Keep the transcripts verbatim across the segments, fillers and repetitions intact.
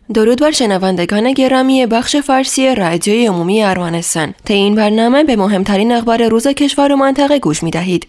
درود بر شنوندگان گرامی بخش فارسی رادیوی عمومی ارمنستان. طی این برنامه به مهمترین اخبار روز کشور و منطقه گوش می دهید.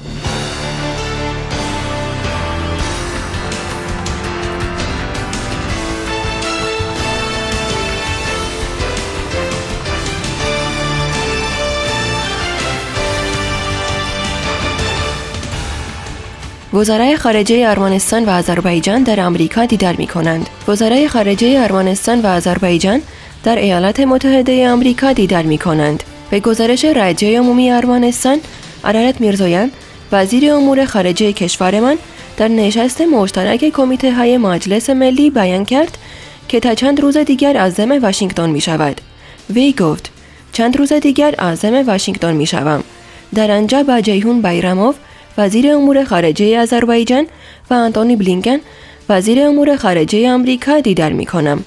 وزرای خارجه ارمنستان و آذربایجان در آمریکا دیدار می‌کنند. وزرای خارجه ارمنستان و آذربایجان در ایالات متحده آمریکا دیدار می‌کنند. به گزارش رادیوی عمومی ارمنستان، ارارات میرزویان، وزیر امور خارجه کشورمان در نشست مشترک کمیته‌های مجلس ملی بیان کرد که تا چند روز دیگر عازم واشنگتن می‌شود. وی گفت: چند روز دیگر عازم واشنگتن می‌شوم. در آنجا با جیهون بایراموف، وزیر امور خارجه آذربایجان و آنتونی بلینکن، وزیر امور خارجه آمریکا دیدار می‌کنم.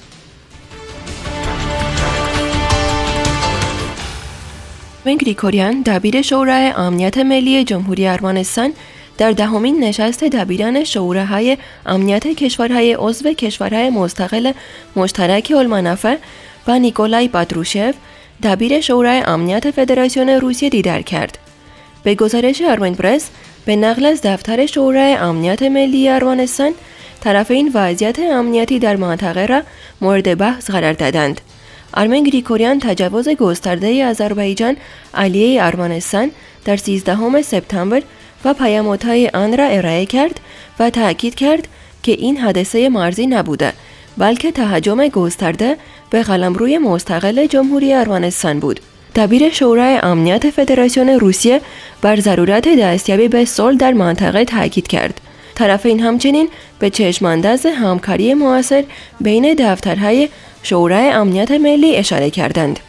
ارمن گریگوریان، دبیر شورای امنیت ملی جمهوری ارمنستان، در دهمین نشست دبیران شوراهای امنیت کشورهای عضو کشورهای مستقل مشترک المنافع با نیکولای پاتروشف، دبیر شورای امنیت فدراسیون روسیه دیدار کرد. به گزارش ارمن پرس، به نقل از دفتر شورای امنیت ملی ارمنستان، طرفین وضعیت امنیتی در منطقه را مورد بحث قرار دادند. ارمن گریگوریان تجاوز گسترده آذربایجان علیه ارمنستان در سیزدهم سپتامبر و پیامدهای آن را ارائه کرد و تأکید کرد که این حادثه مرزی نبوده، بلکه تهاجم گسترده به قلمروی مستقل جمهوری ارمنستان بود. دبیر شورای امنیت فدراسیون روسیه بر ضرورت دستیابی به صلح در منطقه تاکید کرد. طرفین همچنین به چشمانداز همکاری مؤثر بین دفترهای شورای امنیت ملی اشاره کردند.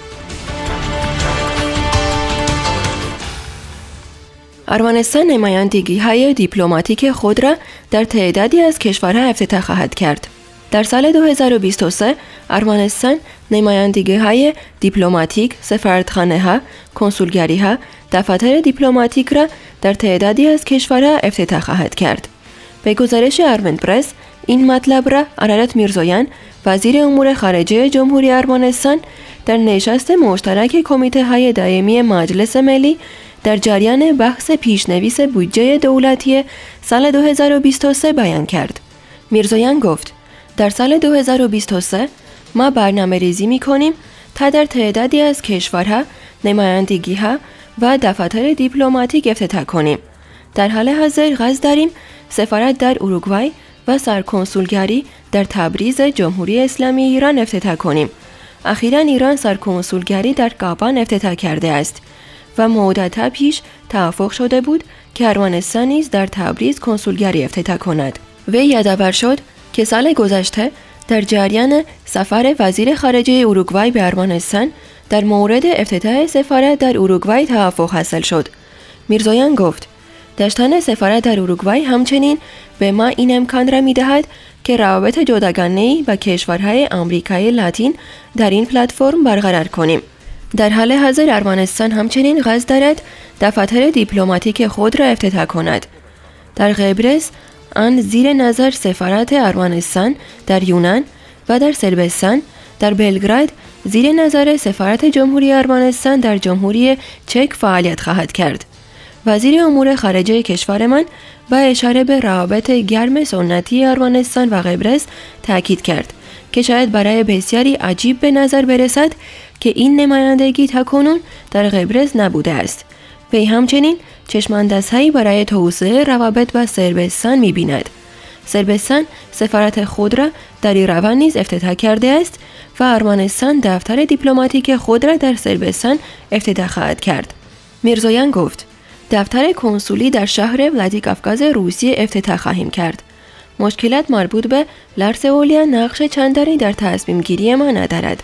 ارمنستان نمایندگی‌های دیپلماتیک خود را در تعدادی از کشورها افتتاح خواهد کرد. در سال دو هزار و بیست و سه ارمنستان نمایندگی‌های دیپلماتیک، سفارتخانه‌ها، کنسولگری‌ها، دفاتر دیپلماتیک را در تعدادی از کشورها افتتاح خواهد کرد. به گزارش ارمن پرس، این مطلب را ارارات میرزویان، وزیر امور خارجه جمهوری ارمنستان، در نشست مشترک کمیته‌های دائمی مجلس ملی در جریان بحث پیشنویس بودجه دولتی سال دو هزار و بیست و سه بیان کرد. میرزویان گفت: در سال دو هزار و بیست و سه ما برنامه ریزی می کنیم تا در تعدادی از کشورها نمایندگی‌ها و دفاتر دیپلماتیک افتتاح کنیم. در حال حاضر قصد داریم سفارت در اوروگوئه و سرکنسولگری در تبریز جمهوری اسلامی ایران افتتاح کنیم. اخیراً ایران سرکنسولگری در کابان افتتاح کرده است و مدت‌ها پیش توافق شده بود که ارمنستان نیز در تبریز کنسولگری افتتاح کند. وی یادآور شد که سال گذشته در جریان سفر وزیر خارجه اوروگوئه به ارمنستان در مورد افتتاح سفارت در اوروگوئه توافق حاصل شد. میرزویان گفت: داشتن سفارت در اوروگوئه همچنین به ما این امکان را می‌دهد که روابط جداگانه‌ای با کشورهای آمریکای لاتین در این پلتفرم برقرار کنیم. در حال حاضر ارمنستان همچنین قصد دارد دفاتر دیپلماتیک خود را افتتاح کند. در قبرس آن زیر نظر سفارت ارمنستان در یونان و در صربستان، در بلگراد زیر نظر سفارت جمهوری ارمنستان در جمهوری چک فعالیت خواهد کرد. وزیر امور خارجه کشورمان با اشاره به روابط گرم سنتی ارمنستان و قبرس تاکید کرد که شاید برای بسیاری عجیب به نظر برسد که این نمایندگی تاکنون در قبرس نبوده است. وی همچنین چشماندازهایی برای توسعه روابط با صربستان می‌بیند. صربستان سفارت خود را در ایروان نیز افتتاح کرده است و ارمنستان دفتر دیپلماتیک خود را در صربستان افتتاح خواهد کرد. میرزویان گفت: دفتر کنسولی در شهر ولادیکاوکاز روسیه افتتاح خواهیم کرد. مشکلات مربوط به لرسئولیا نقش چندانی در تصمیم گیری ما ندارد.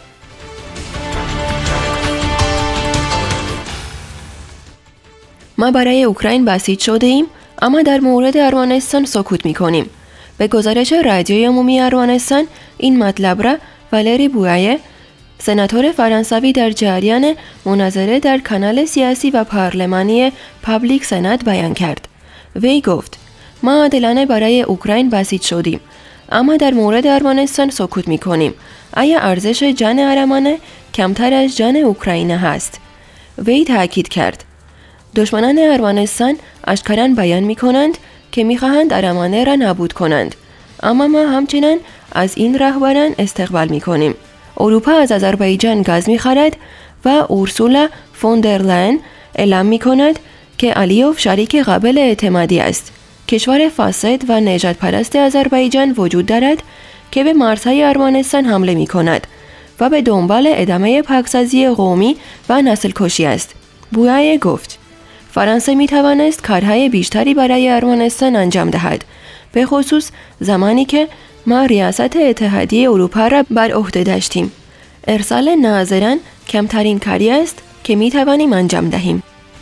ما برای اوکراین بسیج شده ایم، اما در مورد ارمنستان سکوت می کنیم. به گزارش رادیوی عمومی ارمنستان، این مطلب را والری بویایه، سناتور فرانسوی در جریان مناظره در کانال سیاسی و پارلمانی پابلیک سنات بیان کرد. وی گفت: ما عادلانه برای اوکراین بسیج شدیم، اما در مورد ارمنستان سکوت می‌کنیم. آیا ارزش جان ارمنه کمتر از جان اوکراین هست؟ وی تاکید کرد. دشمنان ارمنستان اشکاراً بیان می‌کنند که می‌خواهند ارمنه را نابود کنند، اما ما همچنان از این رهبران استقبال می‌کنیم. اروپا از آذربایجان گاز می‌خرد و اورسولا فون در لاین اعلام می‌کند که علیوف شریک قابل اعتمادی است. کشور فاسد و نژاد پرست آذربایجان وجود دارد که به مرزهای ارمنستان حمله می‌کند و به دنبال ادامه پاکسازی قومی و نسل کشی است. بویای گفت فرانسه می توانست کارهای بیشتری برای ارمنستان انجام دهد، به خصوص زمانی که ما ریاست اتحادیه اروپا را بر عهده داشتیم. ارسال ناظران کمترین کاری است که می توانیم انجام دهیم.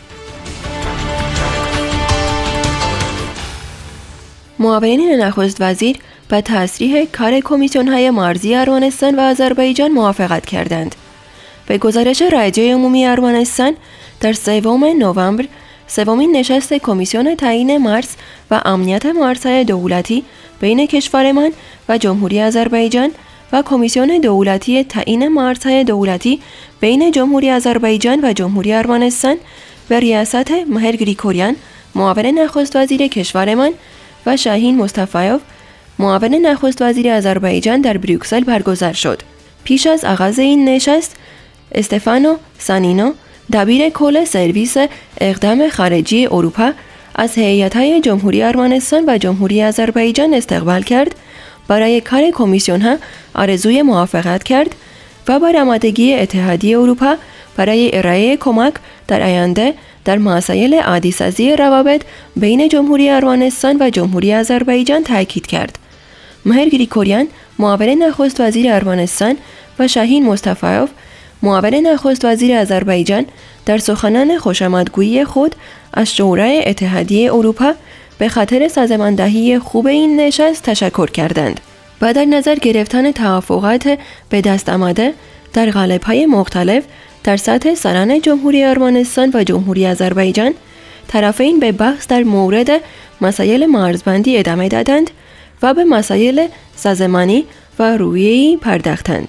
معاونین نخست وزیر با تصریح کار کمیسیون‌های مرزی ارمنستان و آذربایجان موافقت کردند. به گزارش رجای عمومی ارمنستان در سوم نوامبر سومین نشست کمیسیون تعیین مرز و امنیت مرزهای دولتی بین کشورمان و جمهوری آذربایجان و کمیسیون دولتی تعیین مرزهای دولتی بین جمهوری آذربایجان و جمهوری ارمنستان به ریاست مهر گریگوریان معاون نخست وزیر کشورمان و شاهین مصطفیوف معاون نخست وزیر آذربایجان در بروکسل برگزار شد. پیش از آغاز این نشست استفانو سانینو دبیر کل سرویس اقدام خارجی اروپا از هیئت‌های جمهوری ارمنستان و جمهوری آذربایجان استقبال کرد، برای کار کمیسیون ها آرزوی موافقت کرد و با آمادگی اتحادیه اروپا برای ارائه کمک در آینده در مسائل عادی‌سازی روابط بین جمهوری ارمنستان و جمهوری آذربایجان تاکید کرد. مهر گریگوریان معاون نخست وزیر ارمنستان و شاهین مصطفیوف معاون نخست وزیر آذربایجان در سخنان خوشامدگویی خود از شورای اتحادیه اروپا به خاطر سازماندهی خوب این نشست تشکر کردند. و در نظر گرفتن توافقات به دست آمده در قالب‌های مختلف در سطح سران جمهوری ارمنستان و جمهوری آذربایجان، طرفین به بحث در مورد مسائل مرزبندی ادامه دادند و به مسائل سازمانی و رویه‌ای پرداختند.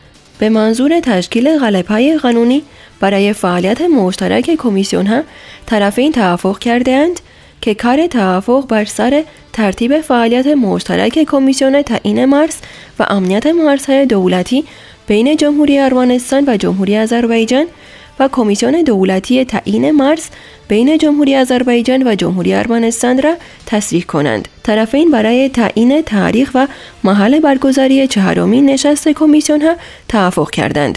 به منظور تشکیل قالب‌های قانونی برای فعالیت مشترک کمیسیون‌ها، طرفین توافق کرده‌اند که کار توافق بر سر ترتیب فعالیت مشترک کمیسیون تعیین مرز و امنیت مرزهای دولتی بین جمهوری ارمنستان و جمهوری آذربایجان و کمیسیون دولتی تعیین مرز بین جمهوری آذربایجان و جمهوری ارمنستان را تصریح کنند. طرفین برای تعیین تاریخ و محل برگزاری چهارمین نشست کمیسیون ها توافق کردند.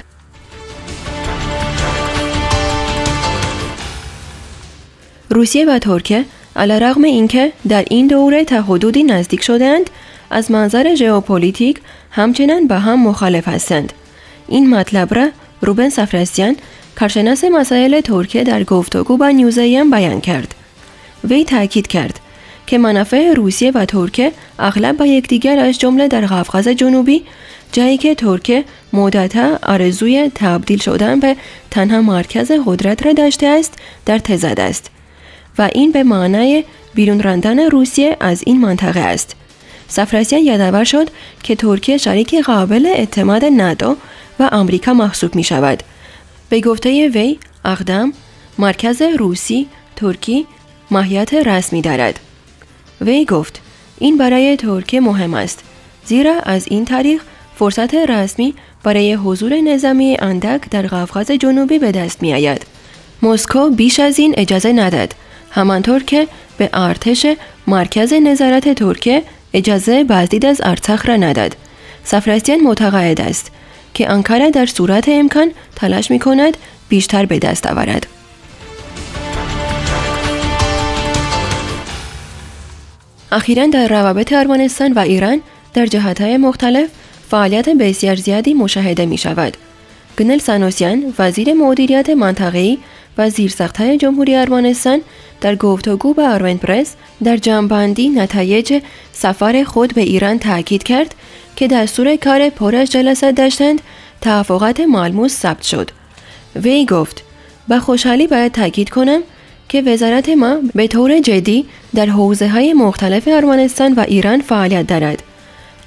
روسیه و ترکیه علیرغم اینکه در این دوره تا حدودی نزدیک شدند، از منظر ژئوپلیتیک همچنان با هم مخالف هستند. این مطلب را روبن سفرستیان، کارشناس مسائل ترکیه، در گفتگو با نیوزایم بیان کرد. وی تاکید کرد که منافع روسیه و ترکیه اغلب با یکدیگر از جمله در قفقاز جنوبی، جایی که ترکیه مدت‌ها آرزوی تبدیل شدن به تنها مرکز قدرت را داشته است، در تضاد است و این به معنای بیرون راندن روسیه از این منطقه است. سفرستیان یادآور شد که ترکیه شریک قابل اعتماد ناتو و آمریکا محسوب می شود. به گفته وی، اقدام مرکز روسی ترکی ماهیت رسمی دارد. وی گفت این برای ترکیه مهم است، زیرا از این طریق فرصت رسمی برای حضور نظامی اندک در قفقاز جنوبی به دست می آید. مسکو بیش از این اجازه نداد، همانطور که به ارتش مرکز نظارت ترکیه اجازه بازدید از ارتش را نداد. سفرستیان معتقد است که آنکارا در صورت امکان تلاش می کند بیشتر به دست آورد. اخیراً در روابط ارمنستان و ایران در جهت‌های مختلف فعالیت بسیار زیادی مشاهده می شود. گنل سانوسیان، وزیر مدیریت منطقه‌ای و زیرساخت‌های جمهوری ارمنستان، در گفتگو با آرمن پرس در جمع‌بندی نتایج سفر خود به ایران تاکید کرد که دستور کار پر از جلسات داشتند، توافقات ملموس ثبت شد. وی گفت با خوشحالی باید تاکید کنم که وزارت ما به طور جدی در حوزه‌های مختلف ارمنستان و ایران فعالیت دارد.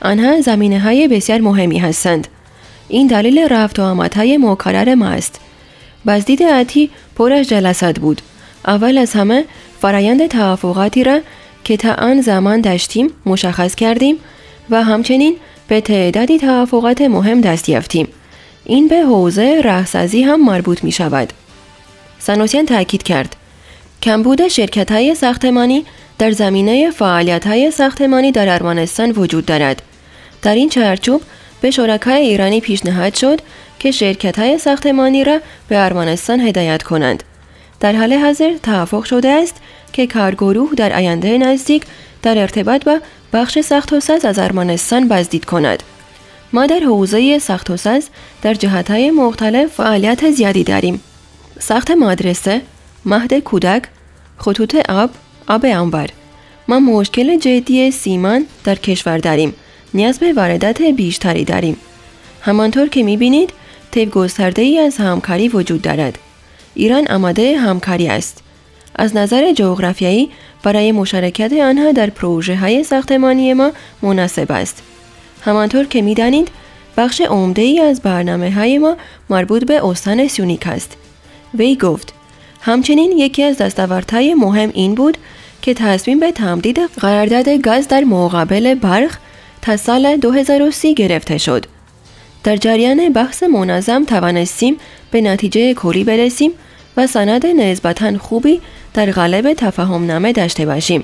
آنها زمینه‌های بسیار مهمی هستند. این دلیل رفت و آمدهای مکرر ما است. بازدید آتی پر از جلسات بود. اول از همه فرایند توافقاتی را که تا آن زمان داشتیم مشخص کردیم و همچنین به تعدادی توافقات مهم دست یافتیم. این به حوزه راهسازی هم مربوط می شود. سانوسیان تاکید کرد کمبود شرکت‌های ساختمانی در زمینه فعالیت‌های ساختمانی در ارمنستان وجود دارد. در این چارچوب به شرکای ایرانی پیشنهاد شد که شرکت‌های ساختمانی را به ارمنستان هدایت کنند. در حال حاضر توافق شده است که کارگروه در آینده نزدیک در ارتباط با بخش ساخت و ساز از ارمنستان بازدید کند. ما در حوزه ساخت و ساز در جهت‌های مختلف فعالیت زیادی داریم. ساخت مدرسه، مهد کودک، خطوط آب، آب انبار. ما مشکل جدی سیمان در کشور داریم. نیاز به واردات بیشتری داریم. همانطور که می‌بینید طیف گسترده‌ای از همکاری وجود دارد. ایران آماده همکاری است. از نظر جغرافیایی برای مشارکت آنها در پروژه‌های ساختمانی ما مناسب است. همانطور که می‌دانید بخش عمده‌ای از برنامه‌های ما مربوط به استان سیونیک است. وی گفت همچنین یکی از دستاوردهای مهم این بود که تصمیم به تمدید قرارداد گاز در مقابل برق تا سال دو هزار و سی گرفته شد. در جریان بحث منظم توانستیم به نتیجه کلی برسیم و سند نسبتاً خوبی در قالب تفاهم‌نامه داشته باشیم.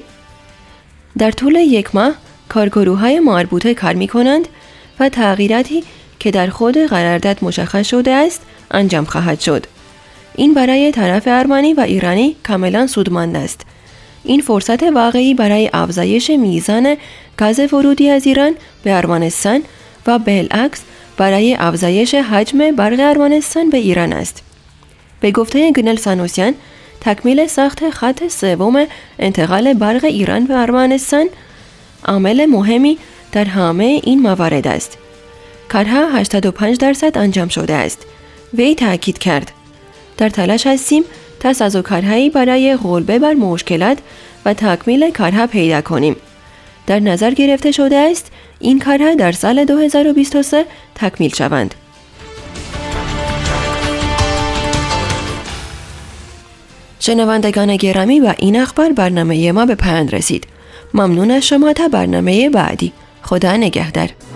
در طول یک ماه کارگروه‌های مربوطه کار می‌کنند و تغییراتی که در خود قرارداد مشخص شده است انجام خواهد شد. این برای طرف ارمنی و ایرانی کاملا سودمند است. این فرصت واقعی برای افزایش میزان گاز ورودی از ایران به ارمنستان و بالعکس برای افزایش حجم برق ارمنستان به ایران است. به گفته گنل سانوسیان، تکمیل ساخت خط سوم انتقال برق ایران به ارمنستان عامل مهمی در همه این موارد است. کارها هشتاد و پنج درصد انجام شده است. وی تاکید کرد در تلاش هستیم تا سازوکارهایی برای غلبه بر مشکلات و تکمیل کارها پیدا کنیم. در نظر گرفته شده است این کارها در سال دو هزار و بیست و سه تکمیل شوند. شنوندگان گرامی و این اخبار برنامه ما به پایان رسید. ممنون از شما. تا برنامه بعدی. خدا نگهدار.